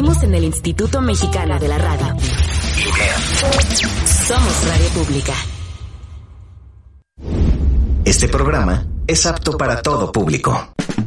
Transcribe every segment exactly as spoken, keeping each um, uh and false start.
Transmitimos en el Instituto Mexicano de la Radio. Somos Radio Pública. Este programa es apto para todo público.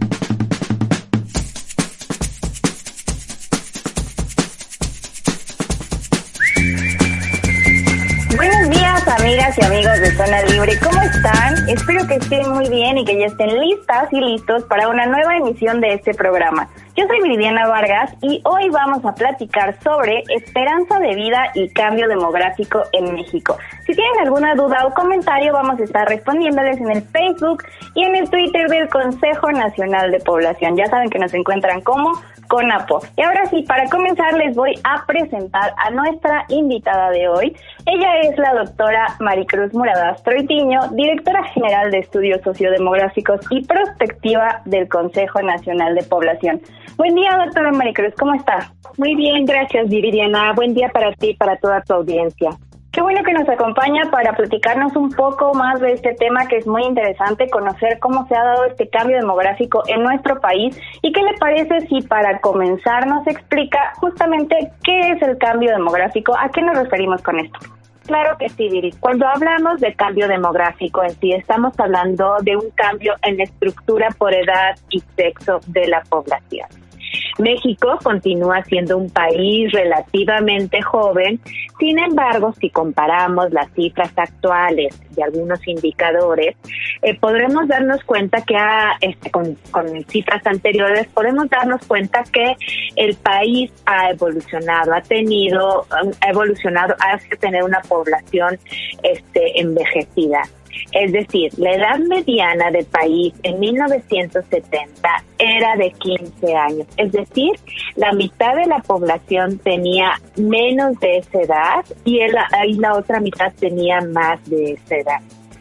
Buenos días, amigas y amigos de Zona Libre. ¿Cómo están? Espero que estén muy bien y que ya estén listas y listos para una nueva emisión de este programa. Yo soy Viridiana Vargas y hoy vamos a platicar sobre esperanza de vida y cambio demográfico en México. Si tienen alguna duda o comentario, vamos a estar respondiéndoles en el Facebook y en el Twitter del Consejo Nacional de Población. Ya saben que nos encuentran como CONAPO. Y ahora sí, para comenzar les voy a presentar a nuestra invitada de hoy. Ella es la doctora Maricruz Muradas Troitiño, directora general de Estudios Sociodemográficos y Prospectiva del Consejo Nacional de Población. Buen día, doctora Maricruz, ¿cómo está? Muy bien, gracias, Viridiana. Buen día para ti y para toda tu audiencia. Qué bueno que nos acompaña para platicarnos un poco más de este tema que es muy interesante, conocer cómo se ha dado este cambio demográfico en nuestro país y qué le parece si para comenzar nos explica justamente qué es el cambio demográfico, a qué nos referimos con esto. Claro que sí, Viri. Cuando hablamos de cambio demográfico en sí, estamos hablando de un cambio en la estructura por edad y sexo de la población. México continúa siendo un país relativamente joven, sin embargo, si comparamos las cifras actuales de algunos indicadores, eh, podremos darnos cuenta que a, este, con, con cifras anteriores, podemos darnos cuenta que el país ha evolucionado, ha tenido, ha evolucionado hacia tener una población este, envejecida. Es decir, la edad mediana del país en mil novecientos setenta era de quince años. Es decir, la mitad de la población tenía menos de esa edad y, el, y la otra mitad tenía más de esa edad.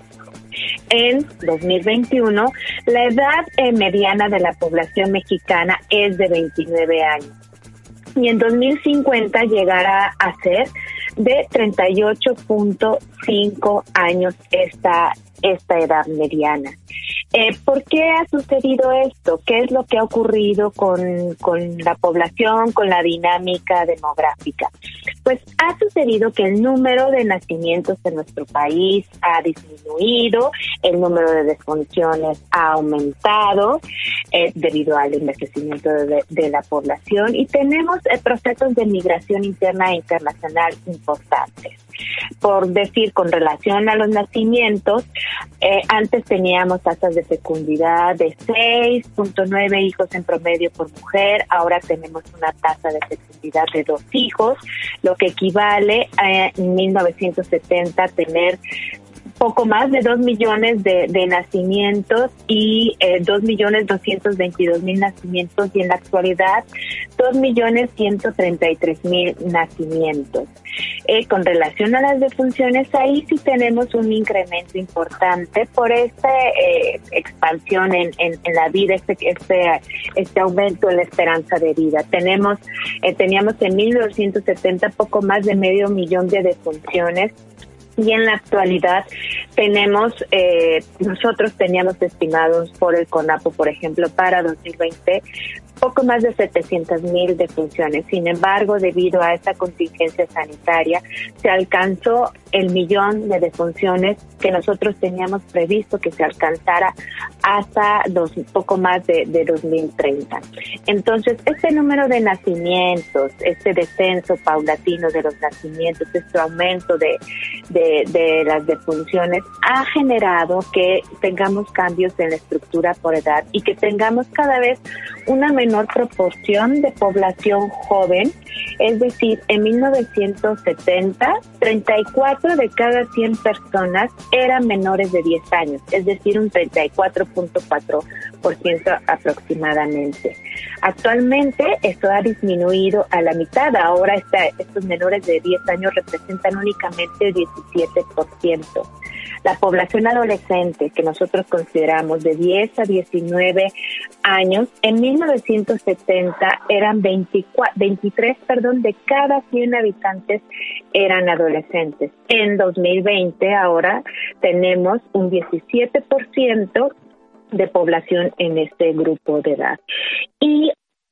En dos mil veintiuno, la edad eh, mediana de la población mexicana es de veintinueve años. Y en dos mil cincuenta llegará a ser de treinta y ocho punto cinco años esta, esta edad mediana. Eh, ¿Por qué ha sucedido esto? ¿Qué es lo que ha ocurrido con, con la población, con la dinámica demográfica? Pues ha sucedido que el número de nacimientos en nuestro país ha disminuido, el número de defunciones ha aumentado eh, debido al envejecimiento de, de la población y tenemos eh, procesos de migración interna e internacional importantes. Por decir, con relación a los nacimientos, eh, antes teníamos tasas de fecundidad de seis punto nueve hijos en promedio por mujer, ahora tenemos una tasa de fecundidad de dos hijos, lo que equivale a en mil novecientos setenta tener poco más de dos millones de, de nacimientos y eh, dos millones doscientos veintidós mil nacimientos y en la actualidad dos millones ciento treinta y tres mil nacimientos. Eh, con relación a las defunciones, ahí sí tenemos un incremento importante por esta eh, expansión en, en, en la vida, este, este, este aumento en la esperanza de vida. Tenemos, eh, teníamos en mil novecientos setenta poco más de medio millón de defunciones. Y en la actualidad tenemos, eh, nosotros teníamos estimados por el CONAPO, por ejemplo, para dos mil veinte, poco más de setecientas mil defunciones. Sin embargo, debido a esta contingencia sanitaria, se alcanzó el millón de defunciones que nosotros teníamos previsto que se alcanzara hasta dos, poco más de, de dos mil treinta. Entonces, este número de nacimientos, este descenso paulatino de los nacimientos, este aumento de, de, de las defunciones, ha generado que tengamos cambios en la estructura por edad y que tengamos cada vez una menor proporción de población joven. Es decir, en mil novecientos setenta, treinta y cuatro de cada cien personas eran menores de diez años, es decir, un treinta y cuatro punto cuatro por ciento aproximadamente. Actualmente esto ha disminuido a la mitad, ahora está, estos menores de diez años representan únicamente diecisiete por ciento. La población adolescente que nosotros consideramos de diez a diecinueve años, en mil novecientos setenta eran veinticuatro, veintitrés perdón, de cada cien habitantes eran adolescentes. En dos mil veinte ahora tenemos un diecisiete por ciento de población en este grupo de edad. Y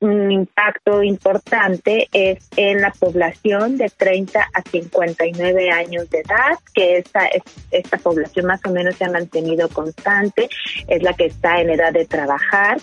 un impacto importante es en la población de treinta a cincuenta y nueve años de edad, que esta, esta población más o menos se ha mantenido constante, es la que está en edad de trabajar,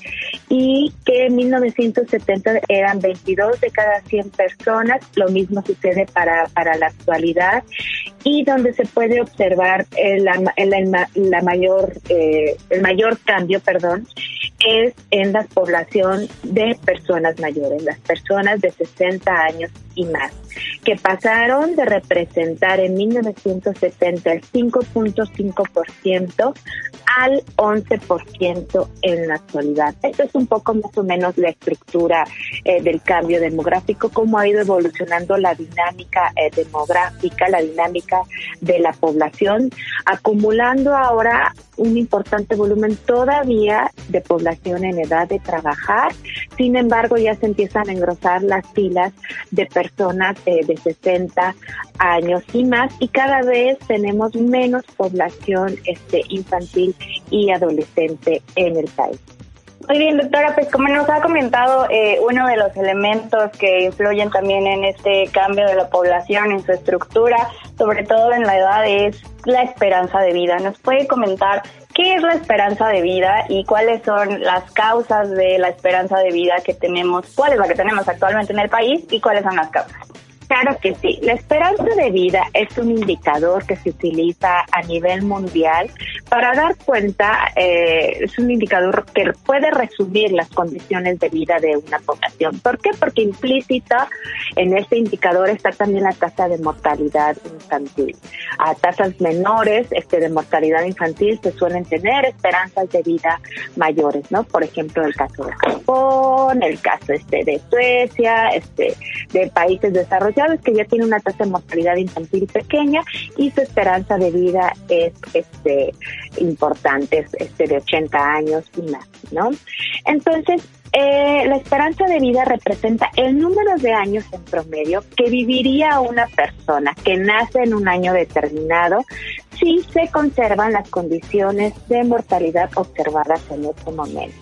y que en mil novecientos setenta eran veintidós de cada cien personas. Lo mismo sucede para, para la actualidad, y donde se puede observar el, la, la, la mayor, eh, el mayor cambio, perdón, es en la población de personas mayores, las personas de sesenta años y más, que pasaron de representar en mil novecientos setenta el cinco punto cinco por ciento al once por ciento en la actualidad. Esto es un poco más o menos la estructura eh, del cambio demográfico, cómo ha ido evolucionando la dinámica eh, demográfica, la dinámica de la población, acumulando ahora un importante volumen todavía de población en edad de trabajar. Sin embargo, ya se empiezan a engrosar las filas de personas eh, de sesenta años y más, y cada vez tenemos menos población este, infantil y adolescente en el país. Muy bien, doctora, pues como nos ha comentado, eh, uno de los elementos que influyen también en este cambio de la población, en su estructura, sobre todo en la edad, es la esperanza de vida. ¿Nos puede comentar qué es la esperanza de vida y cuáles son las causas de la esperanza de vida que tenemos, cuál es la que tenemos actualmente en el país y cuáles son las causas? Claro que sí. La esperanza de vida es un indicador que se utiliza a nivel mundial para dar cuenta, eh, es un indicador que puede resumir las condiciones de vida de una población. ¿Por qué? Porque implícita en este indicador está también la tasa de mortalidad infantil. A tasas menores este, de mortalidad infantil se suelen tener esperanzas de vida mayores, ¿no? Por ejemplo, el caso de Japón, el caso este de Suecia, este de países desarrollados que ya tiene una tasa de mortalidad infantil pequeña y su esperanza de vida es este importante, es este de ochenta años y más, ¿no? Entonces, eh, la esperanza de vida representa el número de años en promedio que viviría una persona que nace en un año determinado si se conservan las condiciones de mortalidad observadas en este momento.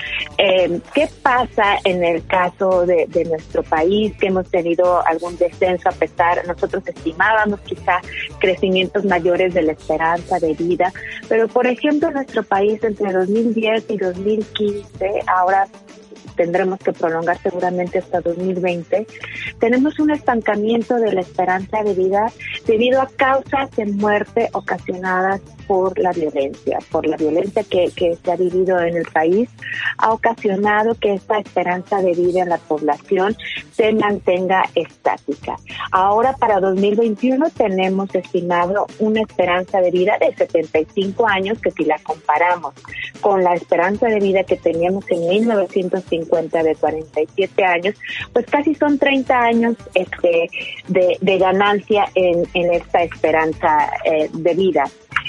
Eh, ¿Qué pasa en el caso de, de nuestro país, que hemos tenido algún descenso a pesar, nosotros estimábamos quizá crecimientos mayores de la esperanza de vida, pero por ejemplo en nuestro país entre dos mil diez y dos mil quince, ahora tendremos que prolongar seguramente hasta dos mil veinte, tenemos un estancamiento de la esperanza de vida debido a causas de muerte ocasionadas por la violencia, por la violencia que, que se ha vivido en el país, ha ocasionado que esta esperanza de vida en la población se mantenga estática. Ahora para dos mil veintiuno tenemos estimado una esperanza de vida de setenta y cinco años, que si la comparamos con la esperanza de vida que teníamos en mil novecientos cincuenta de cuarenta y siete años, pues casi son treinta años este, de, de ganancia en, en esta esperanza eh, de vida.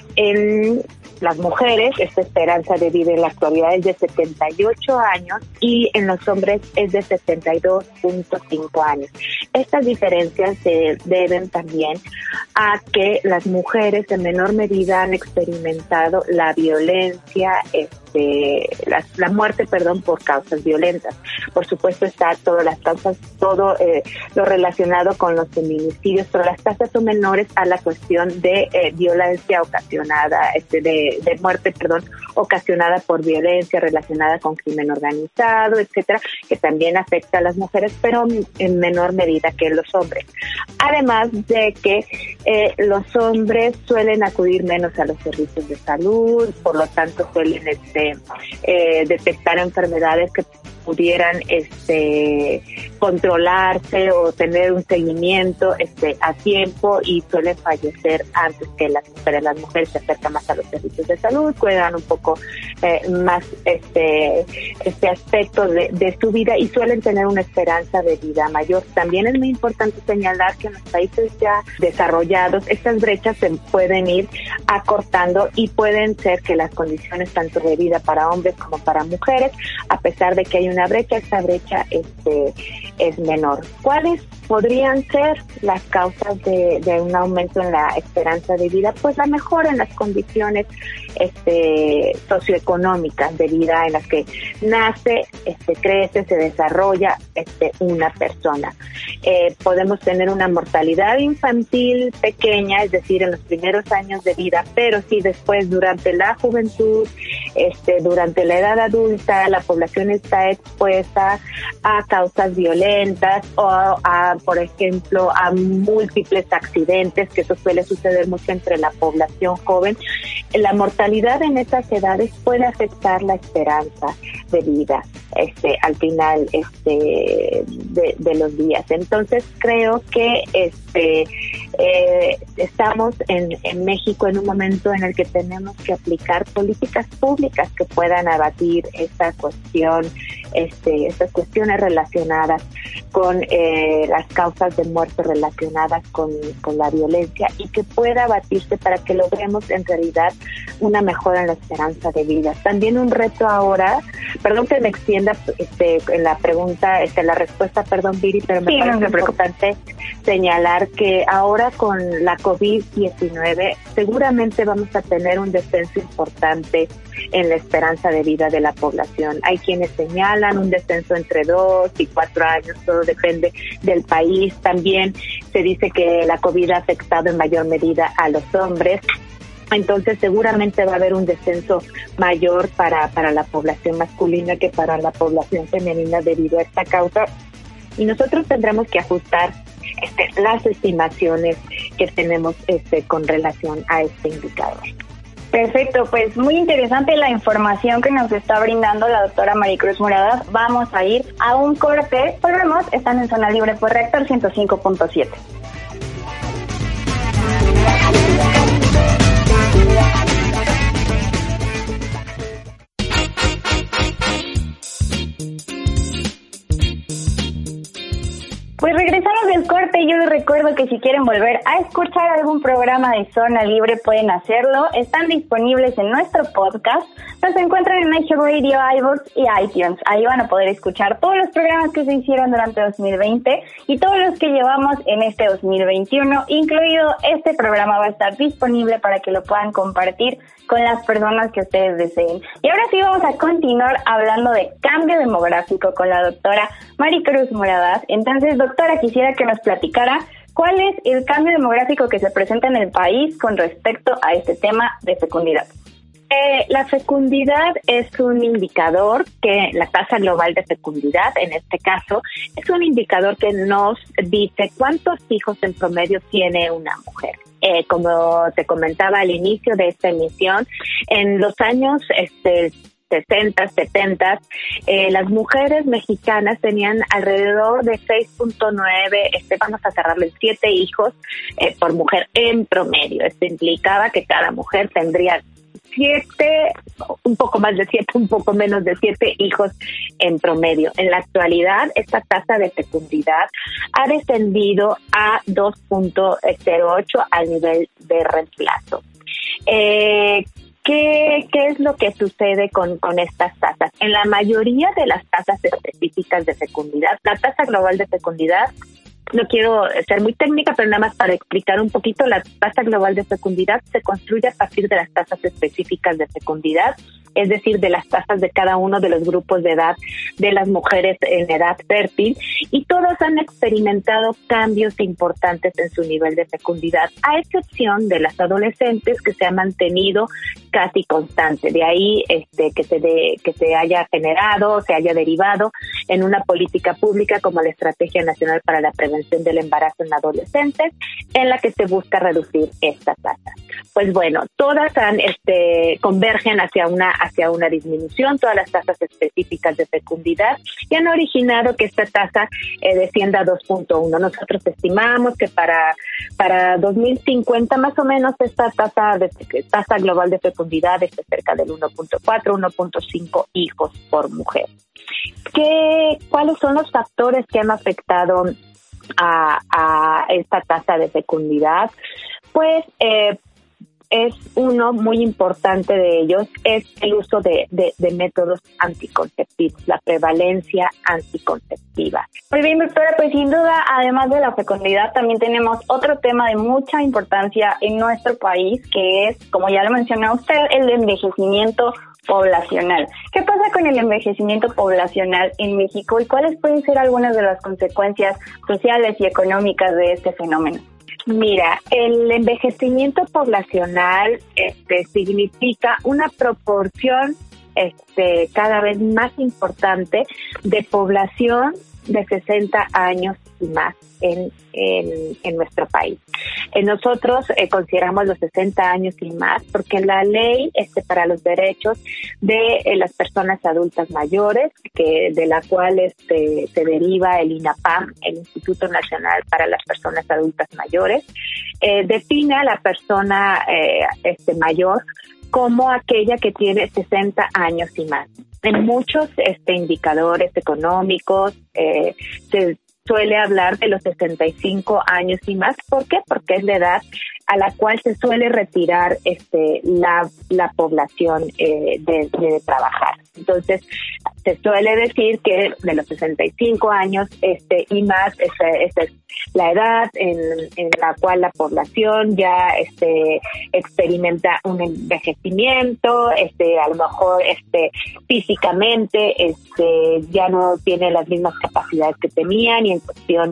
En las mujeres, esta esperanza de vida en la actualidad es de setenta y ocho años y en los hombres es de setenta y dos punto cinco años. Estas diferencias se deben también a que las mujeres en menor medida han experimentado la violencia, este, la, la muerte, perdón, por causas violentas. Por supuesto está todas las causas, todo eh, lo relacionado con los feminicidios, pero las tasas son menores a la cuestión de eh, violencia ocasionada, este, de de muerte, perdón, ocasionada por violencia relacionada con crimen organizado, etcétera, que también afecta a las mujeres, pero en menor medida que los hombres. Además de que eh, los hombres suelen acudir menos a los servicios de salud, por lo tanto suelen este, eh, detectar enfermedades que pudieran este controlarse o tener un seguimiento este a tiempo y suelen fallecer antes que las mujeres. Las mujeres se acercan más a los servicios de salud, cuidan un poco eh, más este este aspecto de, de su vida y suelen tener una esperanza de vida mayor. También es muy importante señalar que en los países ya desarrollados estas brechas se pueden ir acortando y pueden ser que las condiciones tanto de vida para hombres como para mujeres, a pesar de que hay una brecha, esta brecha este es menor. ¿Cuáles podrían ser las causas de, de un aumento en la esperanza de vida? Pues la mejora en las condiciones este, socioeconómicas de vida en las que nace, este, crece, se desarrolla este, una persona. Eh, podemos tener una mortalidad infantil pequeña, es decir, en los primeros años de vida, pero si después, durante la juventud, este, durante la edad adulta, la población está expuesta a causas violentas o a, a, por ejemplo, a múltiples accidentes, que eso suele suceder mucho entre la población joven, la mortalidad en estas edades puede afectar la esperanza de vida este al final este de, de los días. Entonces creo que este eh, estamos en, en México en un momento en el que tenemos que aplicar políticas públicas que puedan abatir esta cuestión, este estas cuestiones relacionadas con eh, las causas de muerte relacionadas con, con la violencia, y que pueda abatirse para que logremos en realidad una mejora en la esperanza de vida. También un reto ahora, perdón que me extienda este, en la pregunta, este, la respuesta, perdón, Viri, pero me sí, parece no importante señalar que ahora con la COVID diecinueve seguramente vamos a tener un descenso importante en la esperanza de vida de la población. Hay quienes señalan un descenso entre dos y cuatro años, todo depende del país. También se dice que la COVID ha afectado en mayor medida a los hombres. Entonces seguramente va a haber un descenso mayor para, para la población masculina que para la población femenina debido a esta causa. Y nosotros tendremos que ajustar este, las estimaciones que tenemos este, con relación a este indicador. Perfecto, pues muy interesante la información que nos está brindando la doctora Maricruz Moradas. Vamos a ir a un corte. Volvemos, están en Zona Libre por Reactor ciento cinco punto siete. Pues regresamos del corte y yo les recuerdo que si quieren volver a escuchar algún programa de Zona Libre pueden hacerlo. Están disponibles en nuestro podcast. Nos encuentran en iHeartRadio, iVoox y iTunes. Ahí van a poder escuchar todos los programas que se hicieron durante dos mil veinte y todos los que llevamos en este dos mil veintiuno, incluido este programa va a estar disponible para que lo puedan compartir con las personas que ustedes deseen. Y ahora sí vamos a continuar hablando de cambio demográfico con la doctora Maricruz Moradas. Entonces, doctora, quisiera que nos platicara cuál es el cambio demográfico que se presenta en el país con respecto a este tema de fecundidad. Eh, la fecundidad es un indicador que la tasa global de fecundidad, en este caso, es un indicador que nos dice cuántos hijos en promedio tiene una mujer. Eh, como te comentaba al inicio de esta emisión, en los años este sesenta, setenta, eh, las mujeres mexicanas tenían alrededor de seis punto nueve, este, vamos a cerrarlo en siete hijos eh, por mujer en promedio. Esto implicaba que cada mujer tendría siete, un poco más de siete, un poco menos de siete hijos en promedio. En la actualidad, esta tasa de fecundidad ha descendido a dos punto cero ocho al nivel de reemplazo. Eh, ¿Qué, ¿Qué es lo que sucede con, con estas tasas? En la mayoría de las tasas específicas de fecundidad, la tasa global de fecundidad, no quiero ser muy técnica, pero nada más para explicar un poquito, la tasa global de fecundidad se construye a partir de las tasas específicas de fecundidad, es decir, de las tasas de cada uno de los grupos de edad de las mujeres en edad fértil, y todas han experimentado cambios importantes en su nivel de fecundidad, a excepción de las adolescentes, que se ha mantenido casi constante. De ahí este que se de, que se haya generado, se haya derivado en una política pública como la Estrategia Nacional para la Prevención del Embarazo en Adolescentes, en la que se busca reducir esta tasa. Pues bueno, todas han este convergen hacia una hacia una disminución, todas las tasas específicas de fecundidad, y han originado que esta tasa eh, descienda a dos punto uno. Nosotros estimamos que para para dos mil cincuenta más o menos esta tasa de tasa global de fecundidad esté cerca del uno punto cuatro, uno punto cinco hijos por mujer. ¿Qué, cuáles son los factores que han afectado a, a esta tasa de fecundidad? Pues eh, es uno muy importante de ellos, es el uso de, de, de métodos anticonceptivos, la prevalencia anticonceptiva. Muy bien, doctora, pues sin duda, además de la fecundidad, también tenemos otro tema de mucha importancia en nuestro país, que es, como ya lo mencionó usted, el envejecimiento poblacional. ¿Qué pasa con el envejecimiento poblacional en México y cuáles pueden ser algunas de las consecuencias sociales y económicas de este fenómeno? Mira, el envejecimiento poblacional este, significa una proporción este, cada vez más importante de población de sesenta años y más en, en, en nuestro país. Eh, nosotros eh, consideramos los sesenta años y más porque la ley este, para los derechos de eh, las personas adultas mayores, que de la cual este, se deriva el INAPAM, el Instituto Nacional para las Personas Adultas Mayores, eh, define a la persona eh, este, mayor como aquella que tiene sesenta años y más. En muchos este, indicadores económicos eh, se suele hablar de los sesenta y cinco años y más. ¿Por qué? Porque es la edad a la cual se suele retirar este la, la población eh, de, de trabajar. Entonces, se suele decir que de los sesenta y cinco años este y más, esa, esa es la edad en, en la cual la población ya este experimenta un envejecimiento, este a lo mejor este físicamente este ya no tiene las mismas capacidades que tenían y en cuestión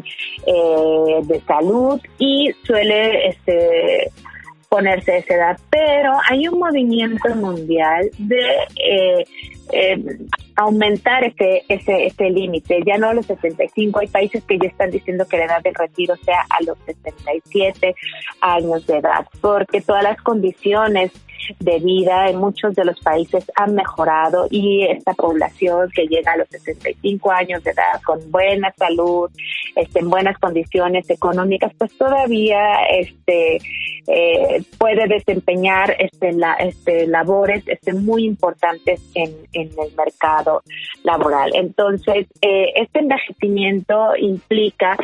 eh, de salud, y suele este ponerse esa edad. Pero hay un movimiento mundial de eh, eh, aumentar ese ese ese límite, ya no a los sesenta y cinco, hay países que ya están diciendo que la edad del retiro sea a los sesenta y siete años de edad, porque todas las condiciones de vida en muchos de los países han mejorado y esta población que llega a los sesenta y cinco años de edad con buena salud, este, en buenas condiciones económicas, pues todavía este eh, puede desempeñar este, la, este labores este, muy importantes en, en el mercado laboral. Entonces, eh, este envejecimiento implica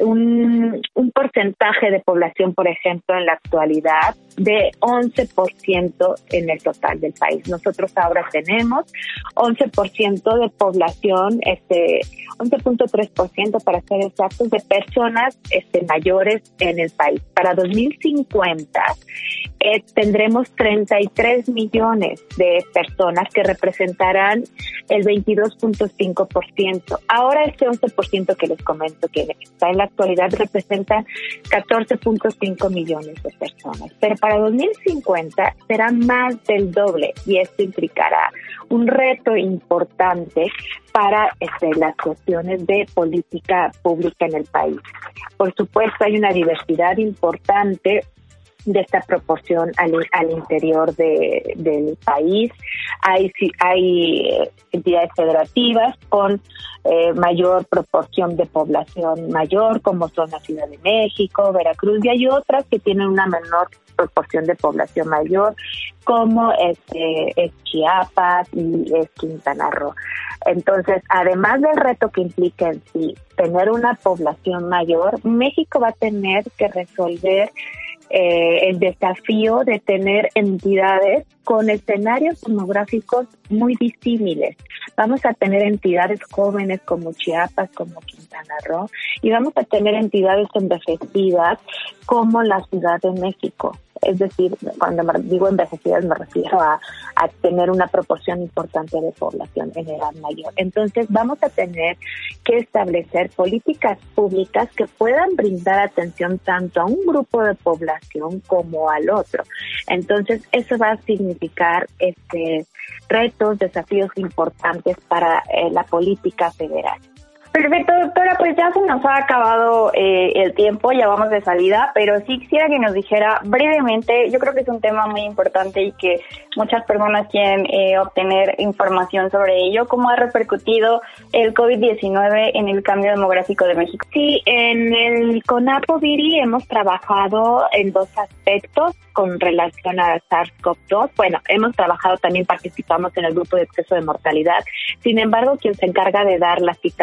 un, un porcentaje de población, por ejemplo, en la actualidad de once por ciento en el total del país. Nosotros ahora tenemos once por ciento de población, este once punto tres por ciento para ser exactos, de personas este mayores en el país. Para dos mil cincuenta eh, tendremos treinta y tres millones de personas que representarán el veintidós punto cinco por ciento. Ahora este once por ciento que les comento que está en la actualidad representan catorce punto cinco millones de personas. Pero para dos mil cincuenta será más del doble, y esto implicará un reto importante para este, las cuestiones de política pública en el país. Por supuesto, hay una diversidad importante de esta proporción al, al interior de, del país. Hay, hay entidades federativas con eh, mayor proporción de población mayor, como son la Ciudad de México, Veracruz, y hay otras que tienen una menor proporción de población mayor, como este, es Chiapas y es Quintana Roo. Entonces, además del reto que implica en sí tener una población mayor, México va a tener que resolver Eh, el desafío de tener entidades con escenarios demográficos muy disímiles. Vamos a tener entidades jóvenes como Chiapas, como Quintana Roo, y vamos a tener entidades envejecidas como la Ciudad de México. Es decir, cuando digo envejecidas me refiero a, a tener una proporción importante de población en edad mayor. Entonces vamos a tener que establecer políticas públicas que puedan brindar atención tanto a un grupo de población como al otro. Entonces eso va a significar este retos, desafíos importantes para eh, la política federal. Perfecto, doctora, pues ya se nos ha acabado eh, el tiempo, ya vamos de salida, pero sí quisiera que nos dijera brevemente, yo creo que es un tema muy importante y que muchas personas quieren eh, obtener información sobre ello, ¿cómo ha repercutido el COVID diecinueve en el cambio demográfico de México? Sí, en el CONAPO Viri hemos trabajado en dos aspectos con relación a SARS-CoV dos. Bueno, hemos trabajado, también participamos en el grupo de exceso de mortalidad. Sin embargo, quien se encarga de dar las citas de manera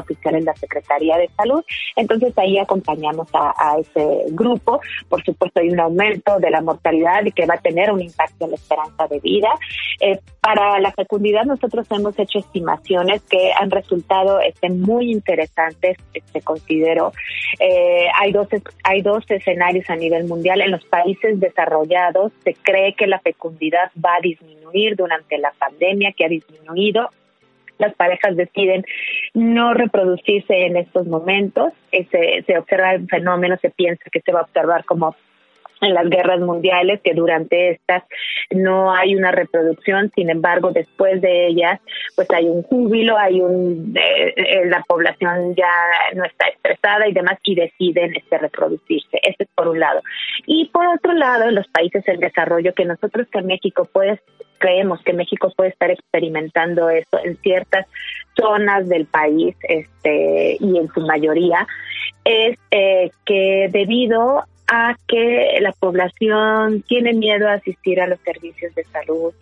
oficial en la Secretaría de Salud. Entonces ahí acompañamos a, a ese grupo. Por supuesto hay un aumento de la mortalidad y que va a tener un impacto en la esperanza de vida. Eh, para la fecundidad nosotros hemos hecho estimaciones que han resultado este, muy interesantes, este, considero. Eh, hay dos hay dos escenarios a nivel mundial. En los países desarrollados se cree que la fecundidad va a disminuir durante la pandemia, que ha disminuido. Las parejas deciden no reproducirse en estos momentos. Eh, se, se observa el fenómeno, se piensa que se va a observar como en las guerras mundiales, que durante estas no hay una reproducción, sin embargo, después de ellas, pues hay un júbilo, hay un eh, eh, la población ya no está estresada y demás, y deciden este reproducirse. Este es por un lado. Y por otro lado, en los países en desarrollo, que nosotros que México puede, creemos que México puede estar experimentando esto en ciertas zonas del país, este y en su mayoría, es eh, que debido a que la población tiene miedo a asistir a los servicios de salud.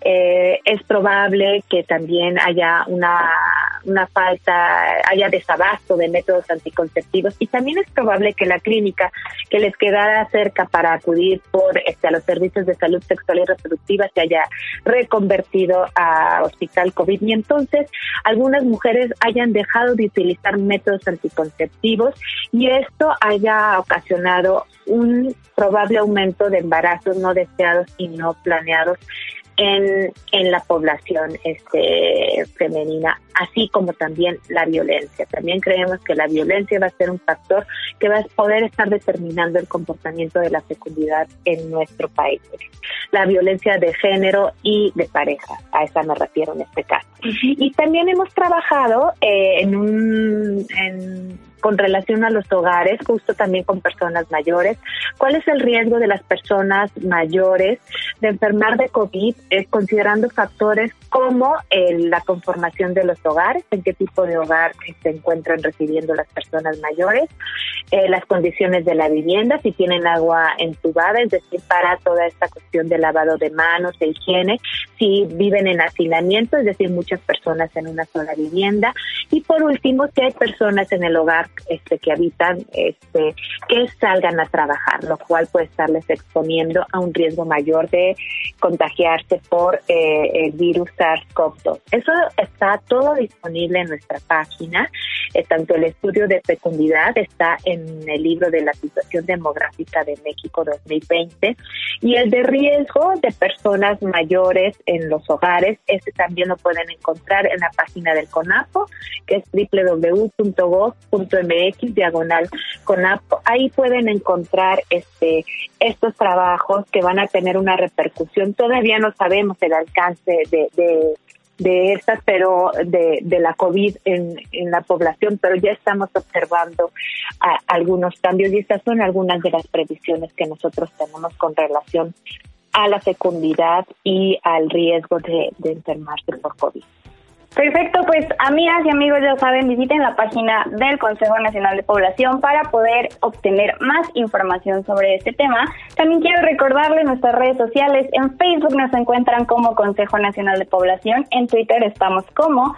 Eh, es probable que también haya una, una falta, haya desabasto de métodos anticonceptivos, y también es probable que la clínica que les quedara cerca para acudir por este, a los servicios de salud sexual y reproductiva se haya reconvertido a hospital COVID, y entonces algunas mujeres hayan dejado de utilizar métodos anticonceptivos, y esto haya ocasionado un probable aumento de embarazos no deseados y no planeados en, en la población este, femenina, así como también la violencia. También creemos que la violencia va a ser un factor que va a poder estar determinando el comportamiento de la fecundidad en nuestro país. La violencia de género y de pareja, a esa me refiero en este caso. Uh-huh. Y también hemos trabajado eh, en un... En, con relación a los hogares, justo también con personas mayores. ¿Cuál es el riesgo de las personas mayores de enfermar de COVID, eh, considerando factores como eh, la conformación de los hogares, en qué tipo de hogar se encuentran residiendo las personas mayores, eh, las condiciones de la vivienda, si tienen agua entubada, es decir, para toda esta cuestión de lavado de manos, de higiene, si viven en hacinamiento, es decir, muchas personas en una sola vivienda, y por último, si hay personas en el hogar Este, que habitan, este, que salgan a trabajar, lo cual puede estarles exponiendo a un riesgo mayor de contagiarse por eh, el virus SARS-CoV dos. Eso está todo disponible en nuestra página, eh, tanto el estudio de fecundidad está en el libro de la situación demográfica de México dos mil veinte, y el de riesgo de personas mayores en los hogares, este también lo pueden encontrar en la página del CONAPO, que es doble u doble u doble u punto gov punto m x diagonal CONAPO. Ahí pueden encontrar este estos trabajos que van a tener una repercusión. Todavía no sabemos el alcance de, de de estas, pero de, de la COVID en, en la población, pero ya estamos observando a, algunos cambios, y estas son algunas de las previsiones que nosotros tenemos con relación a la fecundidad y al riesgo de, de enfermarse por COVID. Perfecto, pues amigas y amigos, ya saben, visiten la página del Consejo Nacional de Población para poder obtener más información sobre este tema. También quiero recordarles nuestras redes sociales. En Facebook nos encuentran como Consejo Nacional de Población, en Twitter estamos como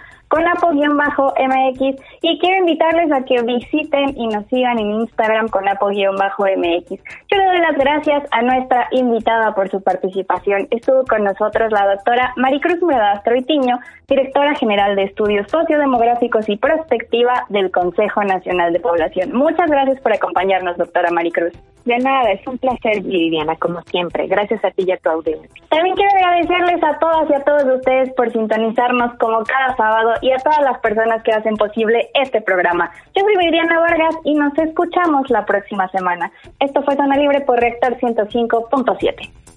CONAPO-M X, y quiero invitarles a que visiten y nos sigan en Instagram CONAPO-M X. Yo le doy las gracias a nuestra invitada por su participación. Estuvo con nosotros la doctora Maricruz Murada Troitiño, directora general de Estudios Sociodemográficos y Prospectiva del Consejo Nacional de Población. Muchas gracias por acompañarnos, doctora Maricruz. De nada, es un placer, Viviana, como siempre. Gracias a ti y a tu audiencia. También quiero agradecerles a todas y a todos ustedes por sintonizarnos como cada sábado, y a todas las personas que hacen posible este programa. Yo soy Viviana Vargas y nos escuchamos la próxima semana. Esto fue Zona Libre por Reactor ciento cinco punto siete.